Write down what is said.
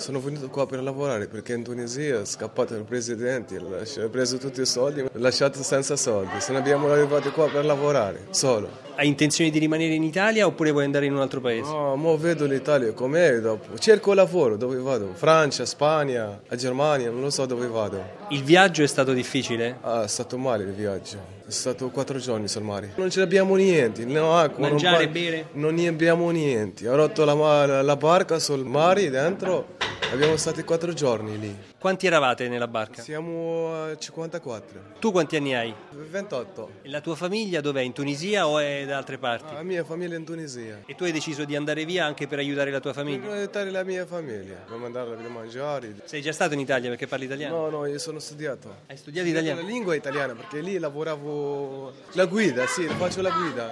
Sono venuto qua per lavorare perché in Tunisia è scappato il presidente, ha preso tutti i soldi, l'ha lasciato senza soldi. Se ne abbiamo arrivati qua per lavorare, solo. Hai intenzione di rimanere in Italia oppure vuoi andare in un altro paese? No, mo vedo l'Italia com'è dopo. Cerco lavoro, dove vado? Francia, Spagna, a Germania, non lo so dove vado. Il viaggio è stato difficile? Ah, è stato male il viaggio. È stato 4 giorni sul mare. Non ce l'abbiamo niente, no acqua, Mangiare, bere? Non ne abbiamo niente. Ho rotto la barca sul mare dentro. Abbiamo stati 4 giorni lì. Quanti eravate nella barca? Siamo a 54. Tu quanti anni hai? 28. E la tua famiglia dov'è? In Tunisia o è da altre parti? La mia famiglia è in Tunisia. E tu hai deciso di andare via anche per aiutare la tua Per famiglia? aiutare la mia famiglia, per mandarla a mangiare. Sei già stato in Italia perché parli italiano? No, io sono studiato. Hai studiato italiano? La lingua italiana perché lì lavoravo la guida, sì, faccio la guida.